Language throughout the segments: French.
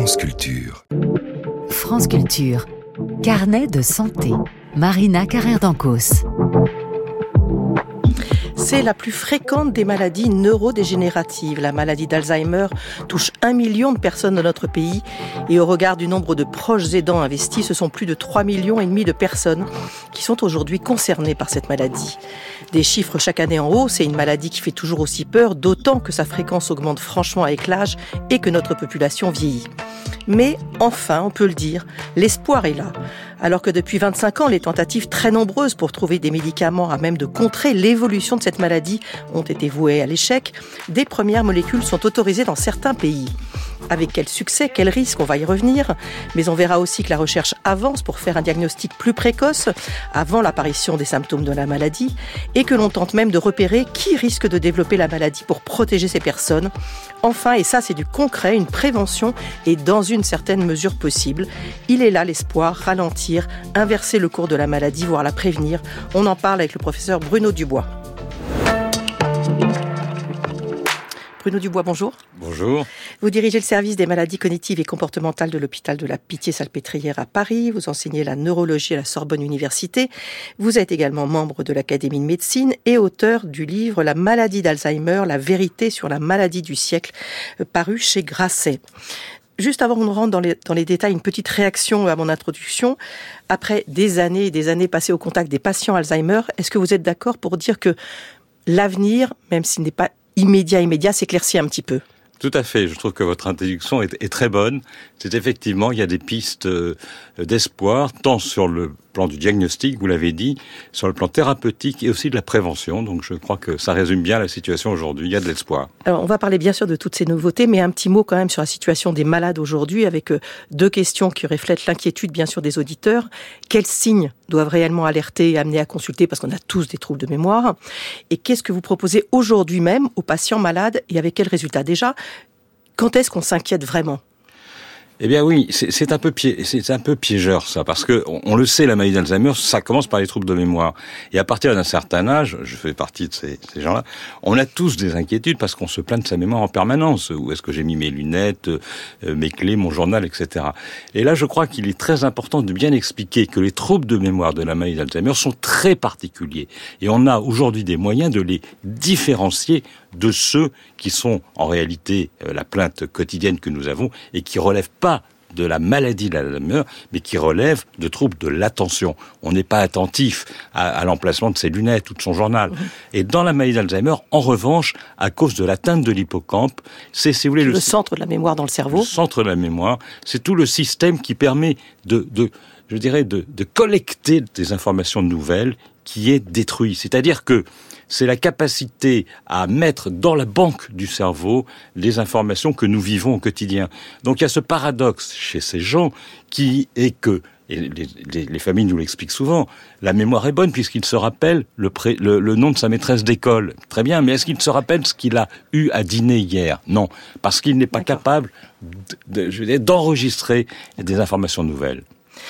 France Culture. France Culture. Carnet de santé. Marina Carrère-Dancos. C'est la plus fréquente des maladies neurodégénératives. La maladie d'Alzheimer touche 1 million de personnes dans notre pays et au regard du nombre de proches aidants investis, ce sont plus de 3,5 millions de personnes qui sont aujourd'hui concernées par cette maladie. Des chiffres chaque année en hausse, c'est une maladie qui fait toujours aussi peur, d'autant que sa fréquence augmente franchement avec l'âge et que notre population vieillit. Mais enfin, on peut le dire, l'espoir est là. Alors que depuis 25 ans, les tentatives très nombreuses pour trouver des médicaments à même de contrer l'évolution de cette maladie ont été vouées à l'échec, des premières molécules sont autorisées dans certains pays. Avec quel succès, quel risque, on va y revenir. Mais on verra aussi que la recherche avance pour faire un diagnostic plus précoce, avant l'apparition des symptômes de la maladie, et que l'on tente même de repérer qui risque de développer la maladie pour protéger ces personnes. Enfin, et ça c'est du concret, une prévention est dans une certaine mesure possible. Il est là l'espoir, ralentir, inverser le cours de la maladie, voire la prévenir. On en parle avec le professeur Bruno Dubois. Bruno Dubois, bonjour. Bonjour. Vous dirigez le service des maladies cognitives et comportementales de l'hôpital de la Pitié-Salpêtrière à Paris. Vous enseignez la neurologie à la Sorbonne Université. Vous êtes également membre de l'Académie de médecine et auteur du livre La maladie d'Alzheimer, la vérité sur la maladie du siècle, paru chez Grasset. Juste avant qu'on rentre dans les détails, une petite réaction à mon introduction. Après des années et des années passées au contact des patients Alzheimer, est-ce que vous êtes d'accord pour dire que l'avenir, même s'il n'est pas immédiat, s'éclaircit un petit peu? Tout à fait. Je trouve que votre introduction est très bonne. C'est effectivement, il y a des pistes d'espoir, tant sur le plan du diagnostic, vous l'avez dit, sur le plan thérapeutique et aussi de la prévention. Donc je crois que ça résume bien la situation aujourd'hui. Il y a de l'espoir. Alors on va parler bien sûr de toutes ces nouveautés, mais un petit mot quand même sur la situation des malades aujourd'hui, avec deux questions qui reflètent l'inquiétude bien sûr des auditeurs. Quels signes doivent réellement alerter et amener à consulter, parce qu'on a tous des troubles de mémoire? Et qu'est-ce que vous proposez aujourd'hui même aux patients malades et avec quels résultats? Déjà, quand est-ce qu'on s'inquiète vraiment? Eh bien oui, c'est un peu piégeur ça, parce que on le sait, la maladie d'Alzheimer, ça commence par les troubles de mémoire. Et à partir d'un certain âge, je fais partie de ces gens-là, on a tous des inquiétudes parce qu'on se plaint de sa mémoire en permanence. Où est-ce que j'ai mis mes lunettes, mes clés, mon journal, etc. Et là, je crois qu'il est très important de bien expliquer que les troubles de mémoire de la maladie d'Alzheimer sont très particuliers. Et on a aujourd'hui des moyens de les différencier de ceux qui sont en réalité la plainte quotidienne que nous avons et qui relèvent pas de la maladie d'Alzheimer, mais qui relèvent de troubles de l'attention. On n'est pas attentif à l'emplacement de ses lunettes ou de son journal. Et dans la maladie d'Alzheimer, en revanche, à cause de l'atteinte de l'hippocampe, c'est, si vous voulez, le centre de la mémoire dans le cerveau. Le centre de la mémoire, c'est tout le système qui permet de collecter des informations nouvelles qui est détruit. C'est-à-dire que c'est la capacité à mettre dans la banque du cerveau les informations que nous vivons au quotidien. Donc il y a ce paradoxe chez ces gens qui est que, et les familles nous l'expliquent souvent, la mémoire est bonne puisqu'il se rappelle le nom de sa maîtresse d'école. Très bien, mais est-ce qu'il se rappelle ce qu'il a eu à dîner hier? Non, parce qu'il n'est pas capable d'enregistrer des informations nouvelles.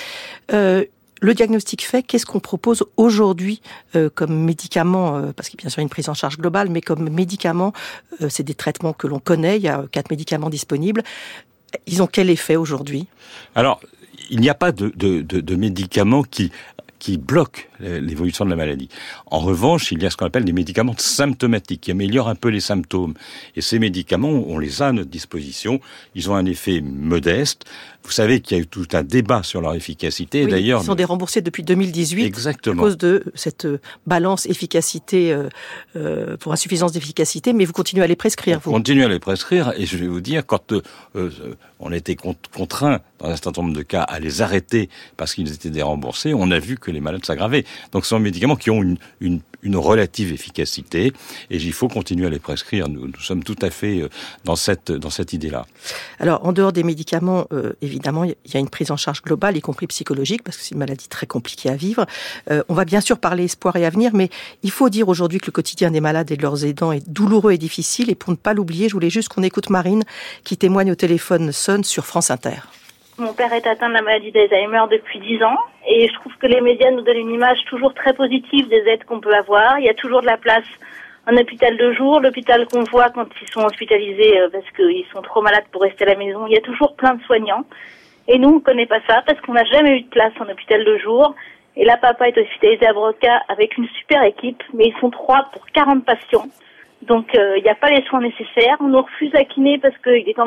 Le diagnostic fait, qu'est-ce qu'on propose aujourd'hui comme médicament, parce qu'il y a bien sûr une prise en charge globale, mais comme médicament, c'est des traitements que l'on connaît, il y a 4 médicaments disponibles. Ils ont quel effet aujourd'hui? Alors, il n'y a pas de médicaments qui bloquent l'évolution de la maladie. En revanche, il y a ce qu'on appelle des médicaments symptomatiques qui améliorent un peu les symptômes. Et ces médicaments, on les a à notre disposition. Ils ont un effet modeste. Vous savez qu'il y a eu tout un débat sur leur efficacité. Oui, d'ailleurs, ils sont déremboursés depuis 2018. Exactement. À cause de cette balance efficacité pour insuffisance d'efficacité. Mais vous continuez à les prescrire, vous? On continue à les prescrire. Et je vais vous dire, quand on a été contraint, dans un certain nombre de cas, à les arrêter parce qu'ils étaient déremboursés, on a vu que les malades s'aggravaient. Donc ce sont des médicaments qui ont une relative efficacité et il faut continuer à les prescrire. Nous sommes tout à fait dans cette idée-là. Alors, en dehors des médicaments, évidemment, il y a une prise en charge globale, y compris psychologique, parce que c'est une maladie très compliquée à vivre. On va bien sûr parler espoir et avenir, mais il faut dire aujourd'hui que le quotidien des malades et de leurs aidants est douloureux et difficile. Et pour ne pas l'oublier, je voulais juste qu'on écoute Marine, qui témoigne au téléphone Sonne sur France Inter. Mon père est atteint de la maladie d'Alzheimer depuis 10 ans et je trouve que les médias nous donnent une image toujours très positive des aides qu'on peut avoir. Il y a toujours de la place un hôpital de jour, l'hôpital qu'on voit quand ils sont hospitalisés parce qu'ils sont trop malades pour rester à la maison. Il y a toujours plein de soignants. Et nous, on ne connaît pas ça parce qu'on n'a jamais eu de place en hôpital de jour. Et là, papa est hospitalisé à Broca avec une super équipe, mais ils sont 3 pour 40 patients. Donc, il n'y a pas les soins nécessaires. On nous refuse la kiné parce qu'il est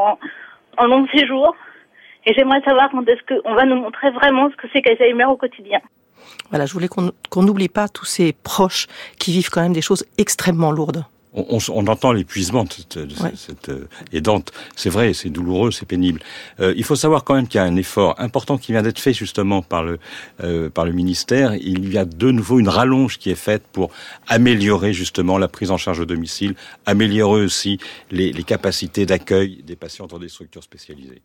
en long séjour. Et j'aimerais savoir quand est-ce qu'on va nous montrer vraiment ce que c'est qu'Alzheimer au quotidien. Voilà, je voulais qu'on n'oublie pas tous ces proches qui vivent quand même des choses extrêmement lourdes. On entend l'épuisement de cette aidante. C'est vrai, c'est douloureux, c'est pénible. Il faut savoir quand même qu'il y a un effort important qui vient d'être fait justement par le ministère. Il y a de nouveau une rallonge qui est faite pour améliorer justement la prise en charge au domicile, améliorer aussi les capacités d'accueil des patients dans des structures spécialisées.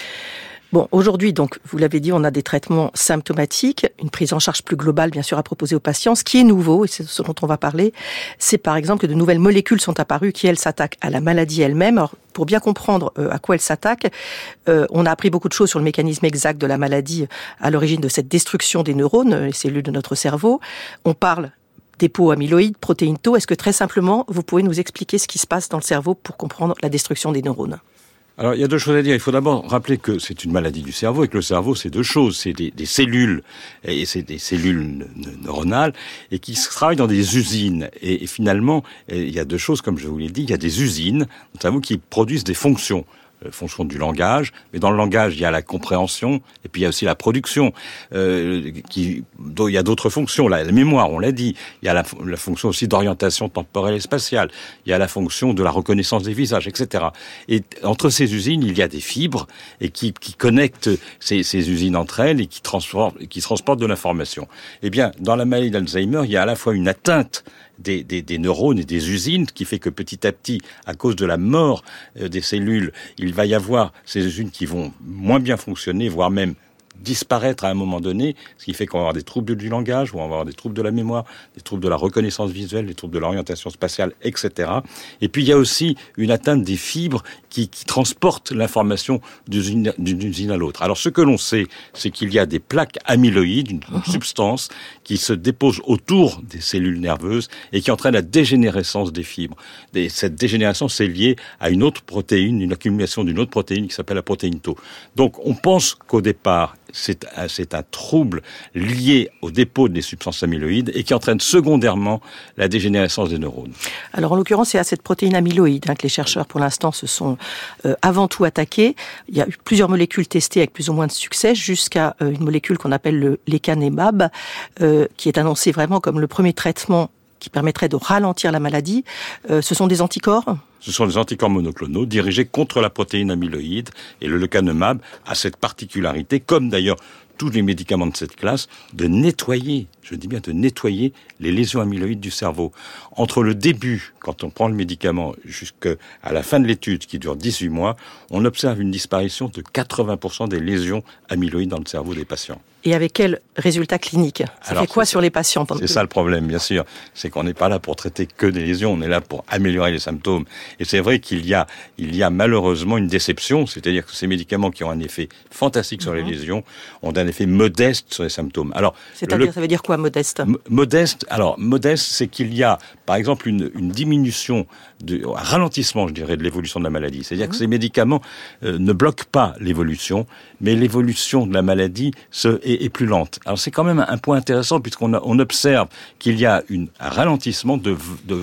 Bon, aujourd'hui, donc, vous l'avez dit, on a des traitements symptomatiques, une prise en charge plus globale, bien sûr, à proposer aux patients. Ce qui est nouveau, et c'est ce dont on va parler, c'est par exemple que de nouvelles molécules sont apparues qui, elles, s'attaquent à la maladie elle-même. Alors, pour bien comprendre à quoi elles s'attaquent, on a appris beaucoup de choses sur le mécanisme exact de la maladie à l'origine de cette destruction des neurones, les cellules de notre cerveau. On parle dépôt amyloïde, protéines tau. Est-ce que très simplement, vous pouvez nous expliquer ce qui se passe dans le cerveau pour comprendre la destruction des neurones ? Alors, il y a deux choses à dire. Il faut d'abord rappeler que c'est une maladie du cerveau et que le cerveau, c'est deux choses. C'est des cellules, et c'est des cellules neuronales, et qui travaillent dans des usines. Et finalement, il y a deux choses, comme je vous l'ai dit. Il y a des usines, dans le cerveau, qui produisent des fonctions. Fonction du langage, mais dans le langage, il y a la compréhension, et puis il y a aussi la production, il y a d'autres fonctions, la mémoire, on l'a dit, il y a la fonction aussi d'orientation temporelle et spatiale, il y a la fonction de la reconnaissance des visages, etc. Et entre ces usines, il y a des fibres, et qui connectent ces usines entre elles, et qui transportent de l'information. Eh bien, dans la maladie d'Alzheimer, il y a à la fois une atteinte des neurones et des usines, qui fait que petit à petit, à cause de la mort des cellules, il va y avoir ces usines qui vont moins bien fonctionner, voire même disparaître à un moment donné, ce qui fait qu'on va avoir des troubles du langage, on va avoir des troubles de la mémoire, des troubles de la reconnaissance visuelle, des troubles de l'orientation spatiale, etc. Et puis il y a aussi une atteinte des fibres qui transportent l'information d'une usine à l'autre. Alors ce que l'on sait, c'est qu'il y a des plaques amyloïdes, une substance qui se dépose autour des cellules nerveuses et qui entraîne la dégénérescence des fibres. Et cette dégénérescence, c'est lié à une autre protéine, une accumulation d'une autre protéine qui s'appelle la protéine tau. Donc on pense qu'au départ, c'est un trouble lié au dépôt des substances amyloïdes et qui entraîne secondairement la dégénérescence des neurones. Alors en l'occurrence, c'est à cette protéine amyloïde que les chercheurs pour l'instant se sont avant tout attaqués. Il y a eu plusieurs molécules testées avec plus ou moins de succès jusqu'à une molécule qu'on appelle le lecanemab, qui est annoncée vraiment comme le premier traitement qui permettrait de ralentir la maladie. Ce sont des anticorps ? Ce sont des anticorps monoclonaux dirigés contre la protéine amyloïde, et le lecanemab a cette particularité, comme d'ailleurs tous les médicaments de cette classe, de nettoyer, je dis bien de nettoyer les lésions amyloïdes du cerveau. Entre le début, quand on prend le médicament, jusqu'à la fin de l'étude, qui dure 18 mois, on observe une disparition de 80% des lésions amyloïdes dans le cerveau des patients. Et avec quel résultat clinique ? Ça fait quoi sur les patients ? C'est ça le problème, bien sûr. C'est qu'on n'est pas là pour traiter que des lésions, on est là pour améliorer les symptômes. Et c'est vrai qu'il y a malheureusement une déception, c'est-à-dire que ces médicaments qui ont un effet fantastique sur les lésions ont un effet modeste sur les symptômes. Alors, c'est-à-dire, ça veut dire quoi, modeste ? Modeste, c'est qu'il y a, par exemple, une diminution, un ralentissement, je dirais, de l'évolution de la maladie. C'est-à-dire que ces médicaments ne bloquent pas l'évolution, mais l'évolution de la maladie est plus lente. Alors c'est quand même un point intéressant, puisqu'on observe qu'il y a un ralentissement de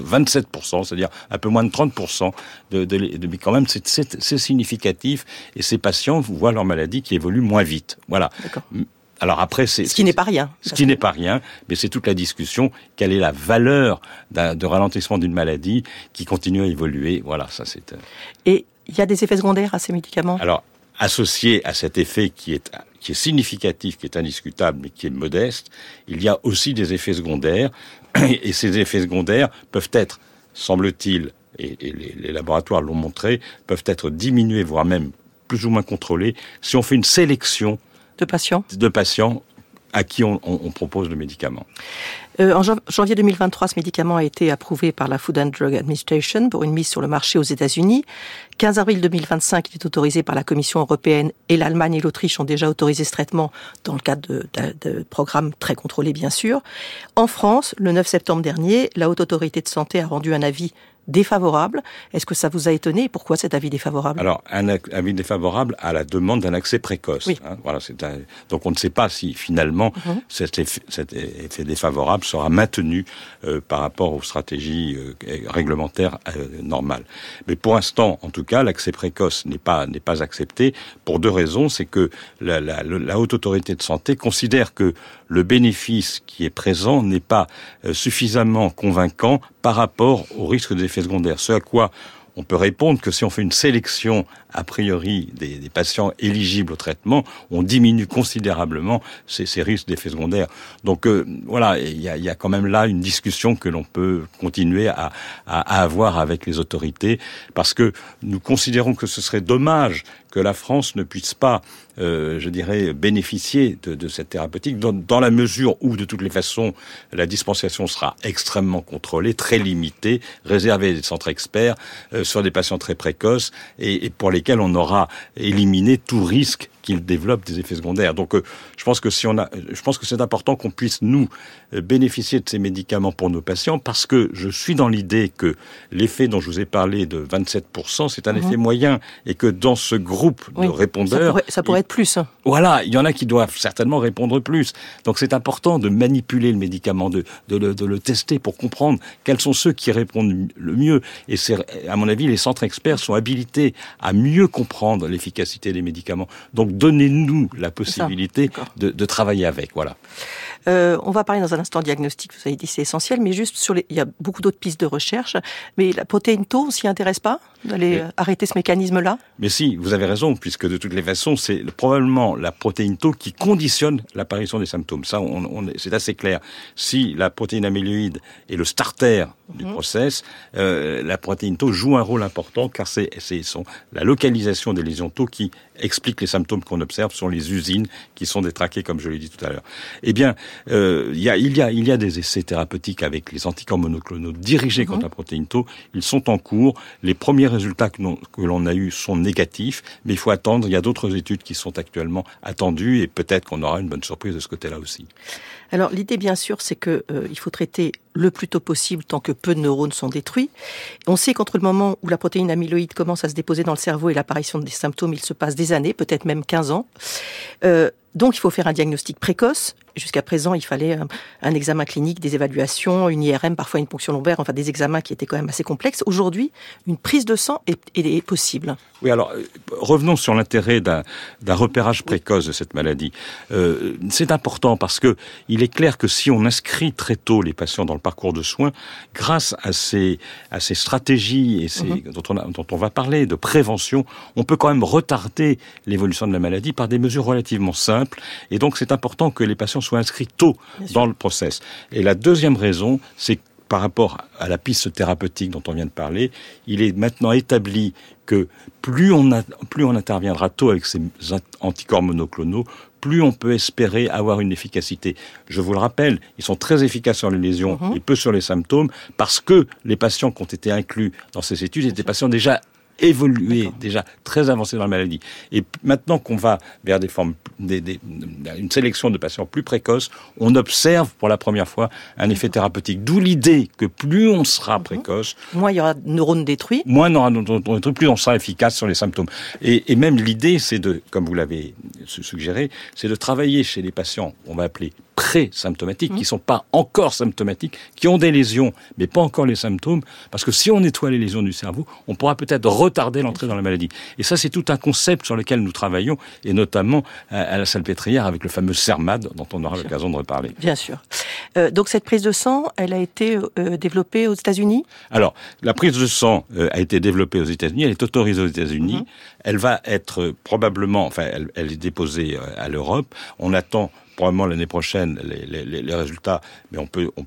27%, c'est-à-dire un peu moins de 30%, mais quand même c'est significatif, et ces patients voient leur maladie qui évolue moins vite. Voilà. D'accord. Alors après, ce qui n'est pas rien. Ce qui n'est pas rien, mais c'est toute la discussion. Quelle est la valeur de ralentissement d'une maladie qui continue à évoluer? Voilà, ça c'est. Et il y a des effets secondaires à ces médicaments? Alors, associé à cet effet qui est significatif, qui est indiscutable, mais qui est modeste, il y a aussi des effets secondaires. Et ces effets secondaires peuvent être, semble-t-il, et les laboratoires l'ont montré, peuvent être diminués, voire même plus ou moins contrôlés, si on fait une sélection de patients à qui on propose le médicament. En janvier 2023, ce médicament a été approuvé par la Food and Drug Administration pour une mise sur le marché aux États-Unis. 15 avril 2025, il est autorisé par la Commission européenne et l'Allemagne et l'Autriche ont déjà autorisé ce traitement dans le cadre de programmes très contrôlés, bien sûr. En France, le 9 septembre dernier, la Haute Autorité de Santé a rendu un avis défavorable. Est-ce que ça vous a étonné et pourquoi cet avis défavorable? Alors, un avis défavorable à la demande d'un accès précoce. Oui. Voilà, donc on ne sait pas si finalement cet effet défavorable sera maintenu par rapport aux stratégies réglementaires normales. Mais pour l'instant, en tout cas, l'accès précoce n'est pas accepté pour deux raisons. C'est que la Haute Autorité de Santé considère que le bénéfice qui est présent n'est pas suffisamment convaincant par rapport au risque d'effets secondaires. Ce à quoi on peut répondre que si on fait une sélection a priori des patients éligibles au traitement, on diminue considérablement ces risques d'effets secondaires. Donc voilà, il y a quand même là une discussion que l'on peut continuer à avoir avec les autorités, parce que nous considérons que ce serait dommage que la France ne puisse pas, je dirais, bénéficier de cette thérapeutique dans la mesure où, de toutes les façons, la dispensation sera extrêmement contrôlée, très limitée, réservée à des centres experts, sur des patients très précoces et pour lesquels on aura éliminé tout risque qu'ils développent des effets secondaires. Donc, je pense que c'est important qu'on puisse nous bénéficier de ces médicaments pour nos patients, parce que je suis dans l'idée que l'effet dont je vous ai parlé de 27%, c'est un effet moyen, et que dans ce groupe de répondeurs, ça pourrait être plus. Voilà, il y en a qui doivent certainement répondre plus. Donc, c'est important de manipuler le médicament, de le tester pour comprendre quels sont ceux qui répondent le mieux. Et c'est, à mon avis, les centres experts sont habilités à mieux comprendre l'efficacité des médicaments. Donc, donnez-nous la possibilité de travailler avec, voilà. On va parler dans un instant diagnostic, vous avez dit c'est essentiel, mais juste il y a beaucoup d'autres pistes de recherche, mais la protéine tau, on s'y intéresse pas d'aller arrêter ce mécanisme-là? Mais si, vous avez raison, puisque de toutes les façons, c'est probablement la protéine tau qui conditionne l'apparition des symptômes. Ça, c'est assez clair. Si la protéine amyloïde est le starter du process, la protéine tau joue un rôle important, car c'est la localisation des lésions tau qui explique les symptômes qu'on observe, sont les usines qui sont détraquées, comme je l'ai dit tout à l'heure. Eh bien, il y a des essais thérapeutiques avec les anticorps monoclonaux dirigés contre la protéine tau. Ils sont en cours. Les premiers résultats que l'on a eus sont négatifs, mais il faut attendre. Il y a d'autres études qui sont actuellement attendues et peut-être qu'on aura une bonne surprise de ce côté-là aussi. Alors, l'idée, bien sûr, c'est que il faut traiter le plus tôt possible tant que peu de neurones sont détruits. On sait qu'entre le moment où la protéine amyloïde commence à se déposer dans le cerveau et l'apparition des symptômes, il se passe des années, peut-être même 15 ans. Donc, il faut faire un diagnostic précoce. Jusqu'à présent, il fallait un examen clinique, des évaluations, une IRM, parfois une ponction lombaire, enfin des examens qui étaient quand même assez complexes. Aujourd'hui, une prise de sang est possible. Oui, alors, revenons sur l'intérêt d'un repérage précoce de cette maladie. C'est important parce que il est clair que si on inscrit très tôt les patients dans le parcours de soins, grâce à ces stratégies et dont on va parler, de prévention, on peut quand même retarder l'évolution de la maladie par des mesures relativement simples. Et donc, c'est important que les patients soient inscrits tôt dans le process. Et la deuxième raison, c'est que par rapport à la piste thérapeutique dont on vient de parler, il est maintenant établi que plus on interviendra tôt avec ces anticorps monoclonaux, plus on peut espérer avoir une efficacité. Je vous le rappelle, ils sont très efficaces sur les lésions et peu sur les symptômes, parce que les patients qui ont été inclus dans ces études étaient des patients déjà évolué, déjà très avancé dans la maladie. Et maintenant qu'on va vers des formes, une sélection de patients plus précoces, on observe pour la première fois un effet thérapeutique. D'où l'idée que plus on sera précoce, moins il y aura de neurones détruits, moins il y aura de neurones détruits, plus on sera efficace sur les symptômes. Et même l'idée, c'est de, comme vous l'avez suggéré, c'est de travailler chez les patients, on va appeler pré-symptomatiques, qui sont pas encore symptomatiques, qui ont des lésions, mais pas encore les symptômes, parce que si on nettoie les lésions du cerveau, on pourra peut-être retarder l'entrée dans la maladie. Et ça, c'est tout un concept sur lequel nous travaillons, et notamment à la Salpêtrière avec le fameux CERMAD, dont on aura l'occasion de reparler. Bien sûr. Donc cette prise de sang, elle a été développée aux États-Unis ? Alors, la prise de sang a été développée aux États-Unis, elle est autorisée aux États-Unis, elle va être probablement, enfin, elle est déposée à l'Europe, on attend probablement l'année prochaine les résultats, mais on peut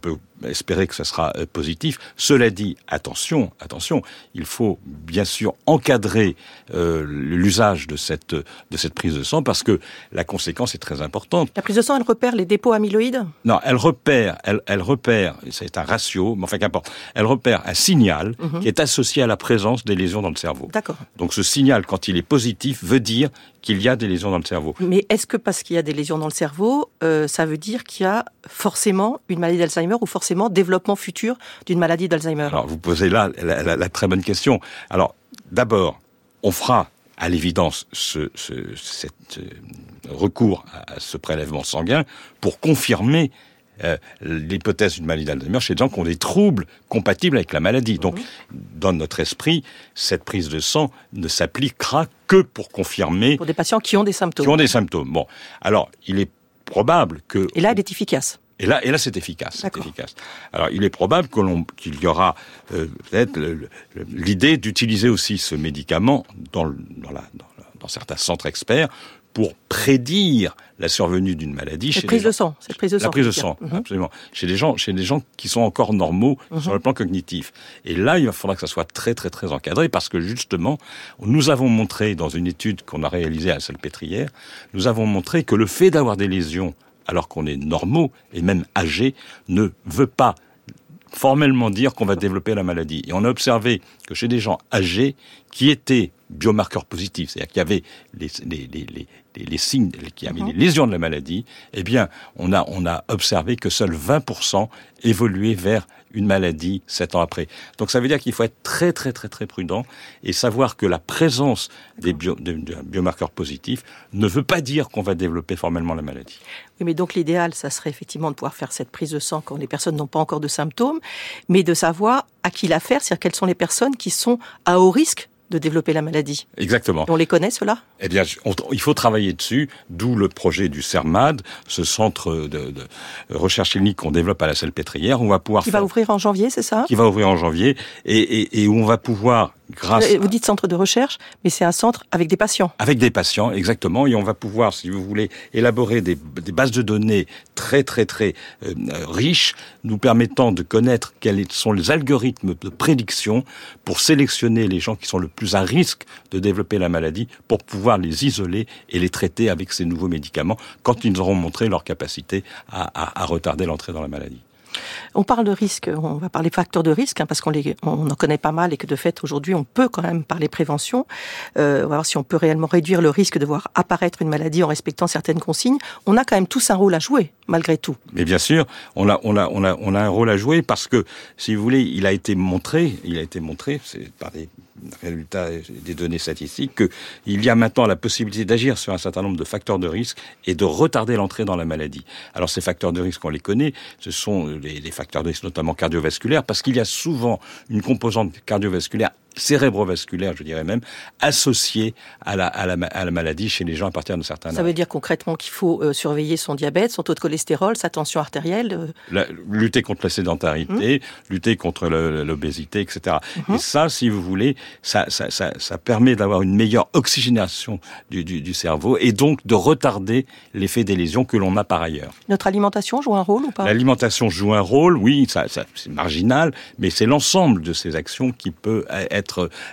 espérer que ça sera positif. Cela dit, attention, il faut bien sûr encadrer l'usage de cette prise de sang, parce que la conséquence est très importante. La prise de sang, elle repère les dépôts amyloïdes ? Non, elle repère, c'est un ratio, mais enfin qu'importe, elle repère un signal qui est associé à la présence des lésions dans le cerveau. D'accord. Donc ce signal, quand il est positif, veut dire qu'il y a des lésions dans le cerveau. Mais est-ce que parce qu'il y a des lésions dans le cerveau, ça veut dire qu'il y a forcément une maladie d'Alzheimer ou forcément développement futur d'une maladie d'Alzheimer ? Alors vous posez là la très bonne question. Alors d'abord, on fera à l'évidence cet recours à ce prélèvement sanguin pour confirmer l'hypothèse d'une maladie d'Alzheimer chez des gens qui ont des troubles compatibles avec la maladie. Donc, dans notre esprit, cette prise de sang ne s'appliquera que pour confirmer... Pour des patients qui ont des symptômes. Bon, alors, il est probable que... Et là, elle est efficace. Et là, c'est efficace. Alors, il est probable qu'il y aura peut-être l'idée d'utiliser aussi ce médicament dans certains centres experts pour prédire la survenue d'une maladie. Cette prise de sang. La prise de sang, absolument. Chez des gens qui sont encore normaux sur le plan cognitif. Et là, il faudra que ça soit très, très, très encadré, parce que justement, nous avons montré dans une étude qu'on a réalisée à la Salpêtrière, nous avons montré que le fait d'avoir des lésions alors qu'on est normaux et même âgés ne veut pas formellement dire qu'on va développer la maladie. Et on a observé que chez des gens âgés qui étaient biomarqueurs positifs, c'est-à-dire qu'il y avait les signes, qu'il y avait les lésions de la maladie, eh bien, on a observé que seuls 20% évoluaient vers une maladie 7 ans après. Donc ça veut dire qu'il faut être très, très, très, très prudent et savoir que la présence des biomarqueurs positifs ne veut pas dire qu'on va développer formellement la maladie. Oui, mais donc l'idéal, ça serait effectivement de pouvoir faire cette prise de sang quand les personnes n'ont pas encore de symptômes, mais de savoir à qui la faire, c'est-à-dire quelles sont les personnes qui sont à haut risque de développer la maladie. Exactement. Et on les connaît, ceux-là ? Eh bien, il faut travailler dessus, d'où le projet du CERMAD, ce centre de recherche clinique qu'on développe à la Salpêtrière. On va pouvoir va ouvrir en janvier, c'est ça ? Qui va ouvrir en janvier, et où on va pouvoir, Vous dites centre de recherche, mais c'est un centre avec des patients. Avec des patients, exactement, et on va pouvoir, si vous voulez, élaborer des bases de données très, très, très riches, nous permettant de connaître quels sont les algorithmes de prédiction pour sélectionner les gens qui sont le plus à risque de développer la maladie, pour pouvoir les isoler et les traiter avec ces nouveaux médicaments quand ils auront montré leur capacité à retarder l'entrée dans la maladie. On parle de risque, on va parler facteurs de risque, parce qu'on en connaît pas mal et que de fait aujourd'hui on peut quand même parler prévention. On va voir si on peut réellement réduire le risque de voir apparaître une maladie en respectant certaines consignes. On a quand même tous un rôle à jouer, malgré tout. Mais bien sûr, on a un rôle à jouer, parce que, si vous voulez, il a été montré, c'est par des résultats des données statistiques, qu'il y a maintenant la possibilité d'agir sur un certain nombre de facteurs de risque et de retarder l'entrée dans la maladie. Alors ces facteurs de risque, on les connaît, ce sont les facteurs de risque notamment cardiovasculaires, parce qu'il y a souvent une composante cardiovasculaire, cérébrovasculaire, je dirais même, associée à la maladie chez les gens à partir d'un certain âge. Ça veut dire concrètement qu'il faut surveiller son diabète, son taux de cholestérol, sa tension artérielle lutter contre la sédentarité, lutter contre l'obésité, etc. Et ça, si vous voulez, ça permet d'avoir une meilleure oxygénation du cerveau, et donc de retarder l'effet des lésions que l'on a par ailleurs. Notre alimentation joue un rôle ou pas ? L'alimentation joue un rôle, oui, ça c'est marginal, mais c'est l'ensemble de ces actions qui peut être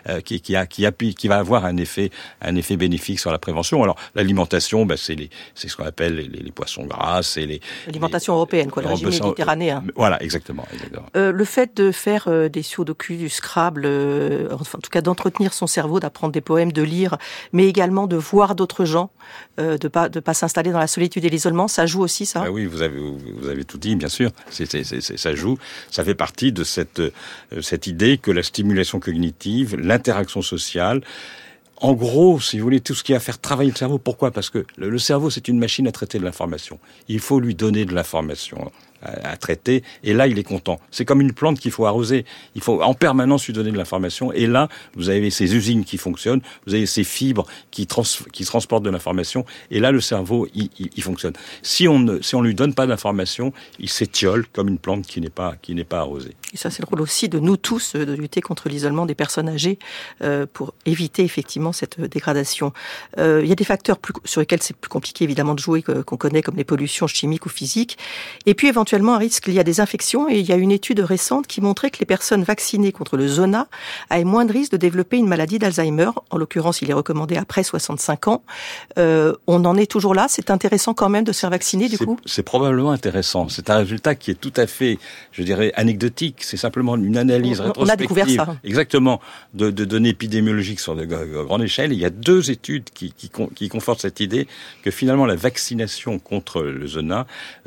qui va avoir un effet bénéfique sur la prévention. Alors l'alimentation, c'est ce qu'on appelle les poissons gras, c'est l'alimentation européenne, le régime méditerranéen. Voilà, exactement. Le fait de faire des sudoku, du Scrabble, en tout cas d'entretenir son cerveau, d'apprendre des poèmes, de lire, mais également de voir d'autres gens, de pas s'installer dans la solitude et l'isolement, ça joue aussi, ça ? Oui, vous avez tout dit, bien sûr. Ça joue. Ça fait partie de cette idée que la stimulation cognitive, l'interaction sociale, en gros, si vous voulez, tout ce qui va faire travailler le cerveau. Pourquoi ? Parce que le cerveau, c'est une machine à traiter de l'information. Il faut lui donner de l'information à traiter, et là, il est content. C'est comme une plante qu'il faut arroser. Il faut en permanence lui donner de l'information, et là, vous avez ces usines qui fonctionnent, vous avez ces fibres qui transportent de l'information, et là, le cerveau, il fonctionne. Si on lui donne pas d'information, il s'étiole comme une plante qui n'est pas arrosée. Et ça, c'est le rôle aussi de nous tous, de lutter contre l'isolement des personnes âgées, pour éviter effectivement effectivement cette dégradation. Il y a des facteurs sur lesquels c'est plus compliqué évidemment de jouer, qu'on connaît, comme les pollutions chimiques ou physiques. Et puis éventuellement un risque lié à des infections. Et il y a une étude récente qui montrait que les personnes vaccinées contre le zona avaient moins de risques de développer une maladie d'Alzheimer. En l'occurrence, il est recommandé après 65 ans. On en est toujours là. C'est intéressant quand même de se faire vacciner du coup. C'est probablement intéressant. C'est un résultat qui est tout à fait, je dirais, anecdotique. C'est simplement une analyse rétrospective. On a découvert ça. Exactement. De données épidémiologiques sur de grande échelle. Il y a 2 études qui confortent cette idée que finalement la vaccination contre le zona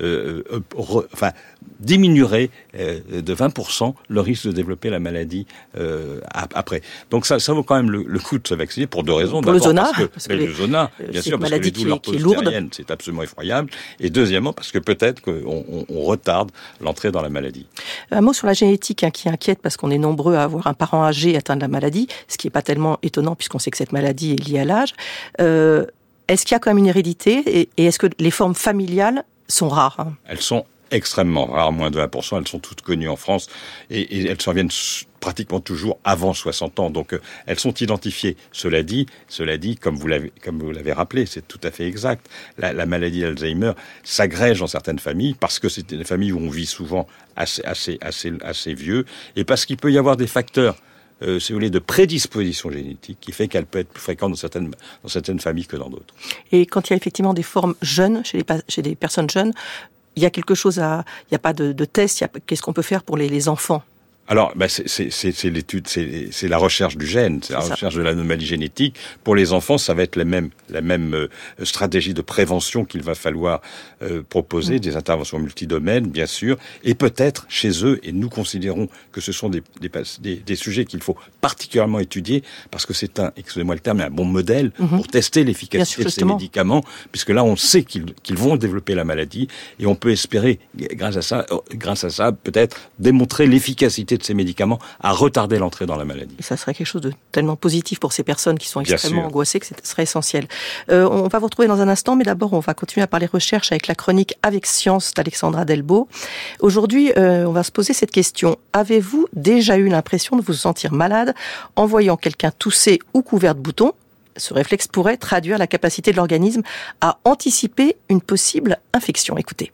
diminuerait de 20% le risque de développer la maladie après. Donc ça vaut quand même le coup de se vacciner pour 2 raisons. Pour le zona, parce que le zona, bien sûr, parce que les douleurs postériennes, c'est absolument effroyable. Et deuxièmement, parce que peut-être qu'on retarde l'entrée dans la maladie. Un mot sur la génétique qui inquiète, parce qu'on est nombreux à avoir un parent âgé atteint de la maladie, ce qui n'est pas tellement étonnant puisqu'on sait que cette maladie est liée à l'âge. Est-ce qu'il y a quand même une hérédité et est-ce que les formes familiales sont rares? Elles sont extrêmement rares, moins de 1%. Elles sont toutes connues en France et elles surviennent pratiquement toujours avant 60 ans. Donc elles sont identifiées. Cela dit, comme vous l'avez rappelé, c'est tout à fait exact. La maladie d'Alzheimer s'agrège dans certaines familles parce que c'est des familles où on vit souvent assez vieux et parce qu'il peut y avoir des facteurs si vous voulez, de prédisposition génétique qui fait qu'elle peut être plus fréquente dans certaines familles que dans d'autres. Et quand il y a effectivement des formes jeunes, chez des personnes jeunes, il y a quelque chose il n'y a pas de test, qu'est-ce qu'on peut faire pour les enfants? Alors, c'est l'étude, c'est la recherche du gène, c'est la recherche de l'anomalie génétique. Pour les enfants, ça va être la même stratégie de prévention qu'il va falloir proposer, des interventions multidomaines, bien sûr, et peut-être chez eux, et nous considérons que ce sont des sujets qu'il faut particulièrement étudier, parce que c'est excusez-moi le terme, un bon modèle pour tester l'efficacité de ces médicaments, puisque là, on sait qu'ils vont développer la maladie, et on peut espérer, grâce à ça, peut-être démontrer l'efficacité de ces médicaments à retarder l'entrée dans la maladie. Et ça serait quelque chose de tellement positif pour ces personnes qui sont extrêmement angoissées que ce serait essentiel. On va vous retrouver dans un instant, mais d'abord on va continuer à parler recherche avec la chronique Avec Science d'Alexandra Delbo. Aujourd'hui, on va se poser cette question. Avez-vous déjà eu l'impression de vous sentir malade en voyant quelqu'un tousser ou couvert de boutons? Ce réflexe pourrait traduire la capacité de l'organisme à anticiper une possible infection. Écoutez.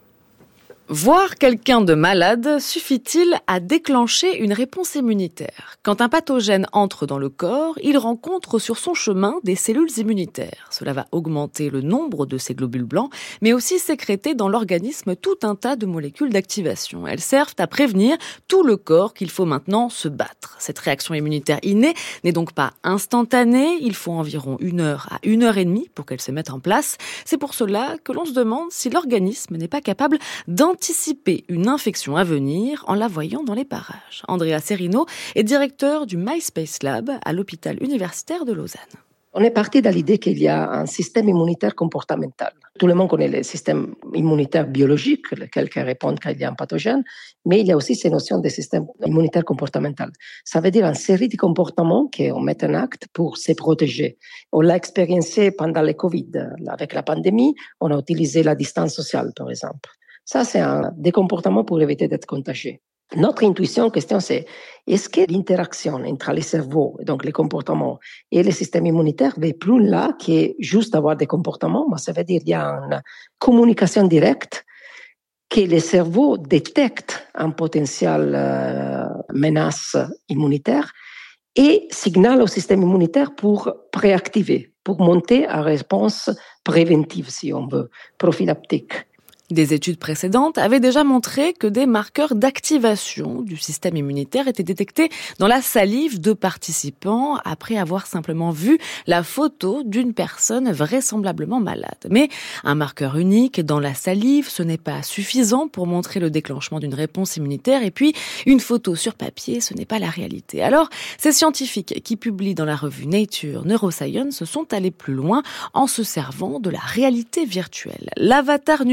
Voir quelqu'un de malade suffit-il à déclencher une réponse immunitaire? Quand un pathogène entre dans le corps, il rencontre sur son chemin des cellules immunitaires. Cela va augmenter le nombre de ces globules blancs, mais aussi sécréter dans l'organisme tout un tas de molécules d'activation. Elles servent à prévenir tout le corps qu'il faut maintenant se battre. Cette réaction immunitaire innée n'est donc pas instantanée. Il faut environ 1 heure à 1 heure et demie pour qu'elle se mette en place. C'est pour cela que l'on se demande si l'organisme n'est pas capable d'anticiper une infection à venir en la voyant dans les parages. Andrea Serino est directeur du MySpace Lab à l'hôpital universitaire de Lausanne. On est parti de l'idée qu'il y a un système immunitaire comportemental. Tout le monde connaît le système immunitaire biologique, lequel répond quand il y a un pathogène, mais il y a aussi ces notions de système immunitaire comportemental. Ça veut dire une série de comportements qu'on met en acte pour se protéger. On l'a expérimenté pendant le Covid. Avec la pandémie, on a utilisé la distance sociale, par exemple. Ça, c'est des comportements pour éviter d'être contagié. Notre intuition, question, c'est est-ce que l'interaction entre les cerveaux, donc les comportements, et le système immunitaire va plus là que juste avoir des comportements, mais ça veut dire qu'il y a une communication directe que le cerveau détecte un potentiel menace immunitaire et signale au système immunitaire pour préactiver, pour monter à réponse préventive, si on veut, prophylactique. Des études précédentes avaient déjà montré que des marqueurs d'activation du système immunitaire étaient détectés dans la salive de participants après avoir simplement vu la photo d'une personne vraisemblablement malade. Mais un marqueur unique dans la salive, ce n'est pas suffisant pour montrer le déclenchement d'une réponse immunitaire. Et puis, une photo sur papier, ce n'est pas la réalité. Alors, ces scientifiques qui publient dans la revue Nature Neuroscience sont allés plus loin en se servant de la réalité virtuelle. L'avatar numérique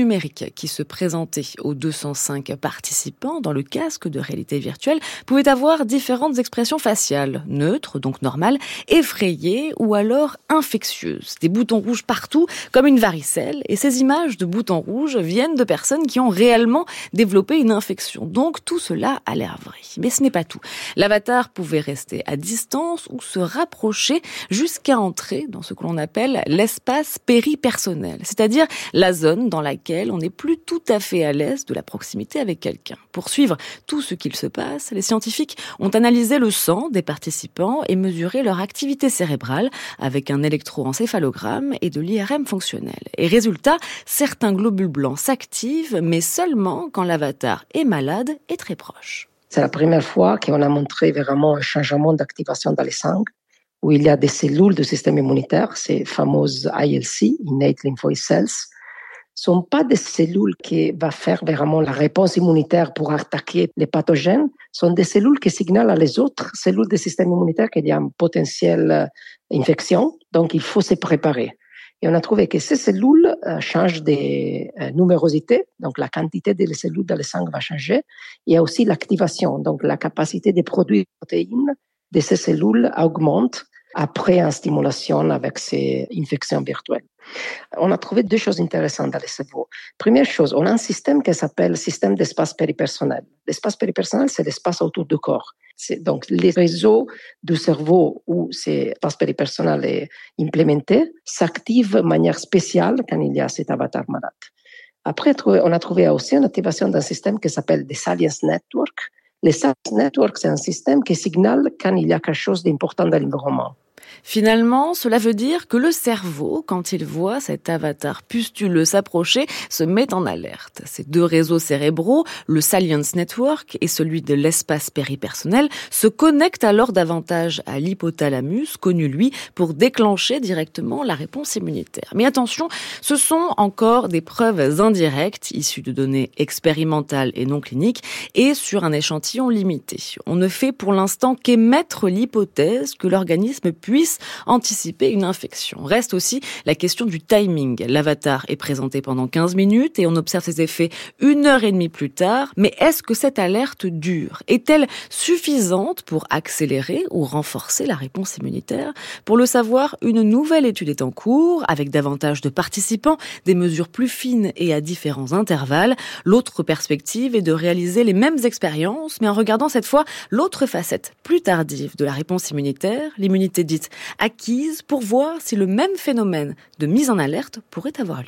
public qui se présentait aux 205 participants dans le casque de réalité virtuelle pouvait avoir différentes expressions faciales, neutres, donc normales, effrayées ou alors infectieuses. Des boutons rouges partout, comme une varicelle, et ces images de boutons rouges viennent de personnes qui ont réellement développé une infection. Donc tout cela a l'air vrai. Mais ce n'est pas tout. L'avatar pouvait rester à distance ou se rapprocher jusqu'à entrer dans ce que l'on appelle l'espace péripersonnel, c'est-à-dire la zone dans laquelle on n'est plus tout à fait à l'aise de la proximité avec quelqu'un. Pour suivre tout ce qu'il se passe, les scientifiques ont analysé le sang des participants et mesuré leur activité cérébrale avec un électroencéphalogramme et de l'IRM fonctionnel. Et résultat, certains globules blancs s'activent, mais seulement quand l'avatar est malade et très proche. C'est la première fois qu'on a montré vraiment un changement d'activation dans les sangs, où il y a des cellules du système immunitaire, ces fameuses ILC, Innate Lymphoid Cells, sont pas des cellules qui vont faire vraiment la réponse immunitaire pour attaquer les pathogènes, sont des cellules qui signalent à les autres cellules du système immunitaire qu'il y a une potentielle infection, donc il faut se préparer. Et on a trouvé que ces cellules changent de numérosité, donc la quantité des cellules dans le sang va changer. Il y a aussi l'activation, donc la capacité de produire des protéines de ces cellules augmente après une stimulation avec ces infections virtuelles. On a trouvé deux choses intéressantes dans le cerveau. Première chose, on a un système qui s'appelle système d'espace péripersonnel. L'espace péripersonnel, c'est l'espace autour du corps. C'est donc les réseaux du cerveau où cet espace péripersonnel est implémenté s'activent de manière spéciale quand il y a cet avatar malade. Après, on a trouvé aussi une activation d'un système qui s'appelle des Salience Network. Les Salience Network, c'est un système qui signale quand il y a quelque chose d'important dans l'environnement. Finalement, cela veut dire que le cerveau, quand il voit cet avatar pustuleux s'approcher, se met en alerte. Ces deux réseaux cérébraux, le Salience Network et celui de l'espace péripersonnel, se connectent alors davantage à l'hypothalamus, connu lui pour déclencher directement la réponse immunitaire. Mais attention, ce sont encore des preuves indirectes, issues de données expérimentales et non cliniques, et sur un échantillon limité. On ne fait pour l'instant qu'émettre l'hypothèse que l'organisme puisse anticiper une infection. Reste aussi la question du timing. L'avatar est présenté pendant 15 minutes et on observe ses effets 1h30 plus tard. Mais est-ce que cette alerte dure? Est-elle suffisante pour accélérer ou renforcer la réponse immunitaire? Pour le savoir, une nouvelle étude est en cours avec davantage de participants, des mesures plus fines et à différents intervalles. L'autre perspective est de réaliser les mêmes expériences, mais en regardant cette fois l'autre facette plus tardive de la réponse immunitaire, l'immunité dite acquise, pour voir si le même phénomène de mise en alerte pourrait avoir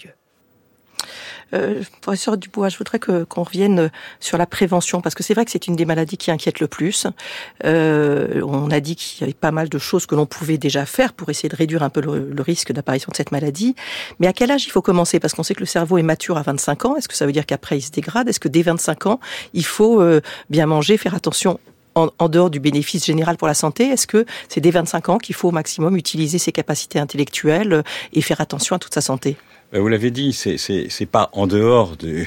lieu. Professeur Dubois, je voudrais qu'on revienne sur la prévention, parce que c'est vrai que c'est une des maladies qui inquiète le plus. On a dit qu'il y avait pas mal de choses que l'on pouvait déjà faire pour essayer de réduire un peu le risque d'apparition de cette maladie. Mais à quel âge il faut commencer? Parce qu'on sait que le cerveau est mature à 25 ans. Est-ce que ça veut dire qu'après il se dégrade? Est-ce que dès 25 ans, il faut bien manger, faire attention en dehors du bénéfice général pour la santé? Est-ce que c'est dès 25 ans qu'il faut au maximum utiliser ses capacités intellectuelles et faire attention à toute sa santé? Vous l'avez dit, c'est pas en dehors de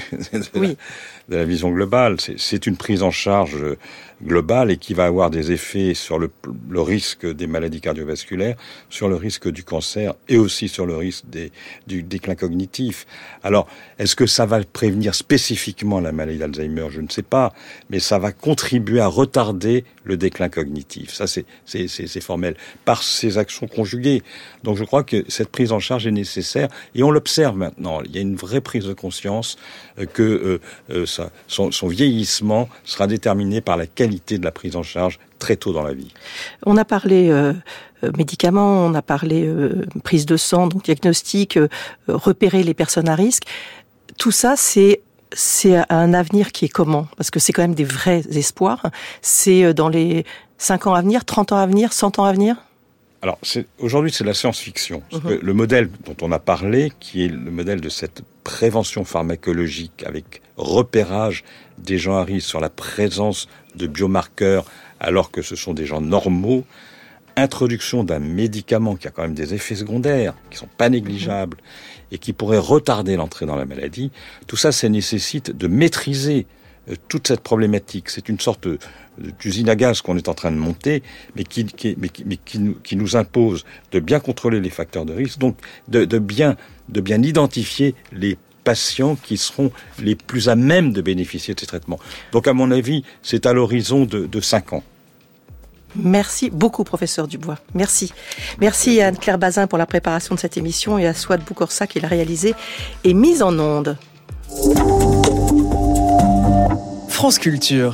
la vision globale. C'est une prise en charge globale et qui va avoir des effets sur le risque des maladies cardiovasculaires, sur le risque du cancer et aussi sur le risque du déclin cognitif. Alors, est-ce que ça va prévenir spécifiquement la maladie d'Alzheimer? Je ne sais pas, mais ça va contribuer à retarder le déclin cognitif. Ça, c'est formel, par ces actions conjuguées. Donc, je crois que cette prise en charge est nécessaire et on l'observe maintenant. Il y a une vraie prise de conscience que son vieillissement sera déterminé par la qualité de la prise en charge très tôt dans la vie. On a parlé médicaments, on a parlé prise de sang, donc diagnostic, repérer les personnes à risque. Tout ça, c'est un avenir qui est comment? Parce que c'est quand même des vrais espoirs. C'est dans les 5 ans à venir, 30 ans à venir, 100 ans à venir? Alors, aujourd'hui, c'est la science-fiction. Parce que le modèle dont on a parlé, qui est le modèle de cette prévention pharmacologique avec repérage des gens à risque sur la présence de biomarqueurs alors que ce sont des gens normaux, introduction d'un médicament qui a quand même des effets secondaires qui sont pas négligeables et qui pourraient retarder l'entrée dans la maladie, tout ça nécessite de maîtriser toute cette problématique. C'est une sorte d'usine à gaz qu'on est en train de monter, mais qui nous impose de bien contrôler les facteurs de risque, donc de bien identifier les patients qui seront les plus à même de bénéficier de ces traitements. Donc, à mon avis, c'est à l'horizon de 5 ans. Merci beaucoup, professeur Dubois. Merci. Merci à Anne-Claire Bazin pour la préparation de cette émission et à Souad Boukorsa qui l'a réalisée et mise en onde. France Culture.